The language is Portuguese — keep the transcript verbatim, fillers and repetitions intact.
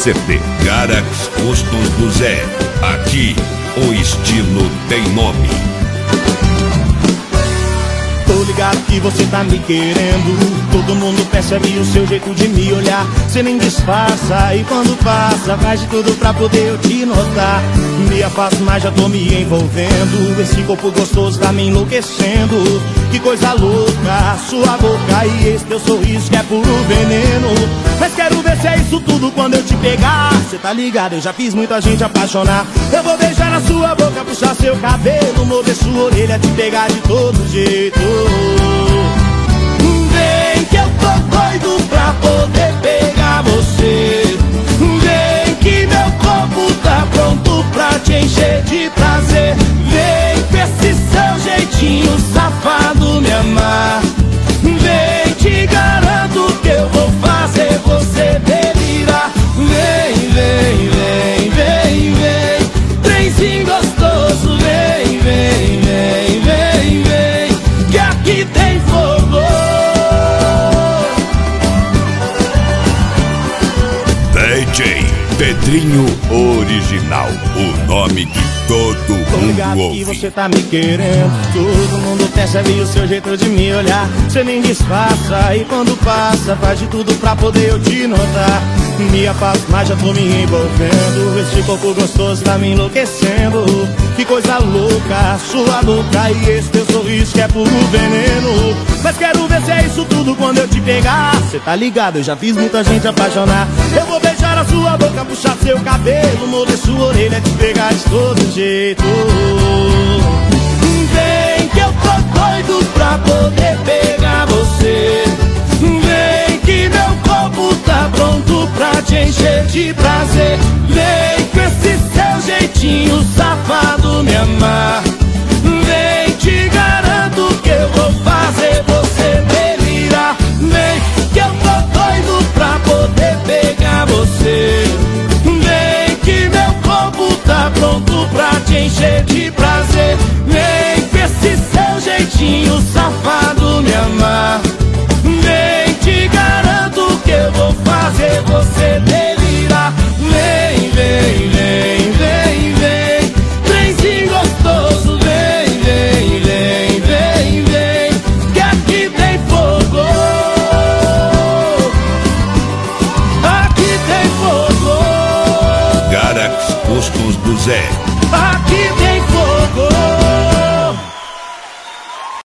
C T. Garax Postos do Zé. Aqui o estilo tem nome. Tô ligado que você tá me querendo. Todo mundo percebe o seu jeito de me olhar. Você nem disfarça e quando passa faz de tudo pra poder eu te notar. Me afasto, mas já tô me envolvendo. Esse corpo gostoso tá me enlouquecendo. Que coisa louca, sua boca e esse teu sorriso que é puro veneno. Mas quero ver se é isso tudo quando eu te pegar. Cê tá ligado, eu já fiz muita gente apaixonar. Eu vou beijar na sua boca, puxar seu cabelo, mover sua orelha, te pegar de todo jeito. Vem que eu tô doido pra poder pegar você. Vem que meu corpo tá pronto pra te encher de prazer. Vem com esse seu jeitinho safado me amar. Vem, te garanto que eu vou fazer você delirar. Vem, vem, vem, vem, vem, trenzinho gostoso. Vem, vem, vem, vem, vem, que aqui tem fogo. D J Pedrinho Original, o nome que todo mundo ouve. Que você tá me querendo. Todo mundo percebe o seu jeito de me olhar. Você nem disfarça e quando passa faz de tudo pra poder eu te notar. Me afasto, mas já tô me envolvendo. Esse corpo gostoso tá me enlouquecendo. Que coisa louca, sua boca e esse teu sorriso que é puro veneno. Mas quero ver se é isso tudo quando eu te pegar. Cê tá ligado, eu já fiz muita gente apaixonar. Eu vou beijar a sua boca, puxar seu cabelo, mover sua orelha, te pegar de todo jeito. Vem que eu tô doido pra poder pegar você. Vem que meu corpo tá pronto pra te encher de prazer. Vem com esse seu jeitinho safado me amar. Vem, te garanto que eu vou fazer você delirar. Vem que eu tô doido pra poder pegar você. Vem que meu corpo tá pronto pra te encher de prazer. Vem com esse seu jeitinho safado me amar. Vem, te garanto que eu vou fazer você delirar. Vem, vem, vem, vem, vem, trenzinho gostoso. Vem, vem, vem, vem, vem, que aqui tem fogo. Aqui tem fogo. Garax Postos do Zé.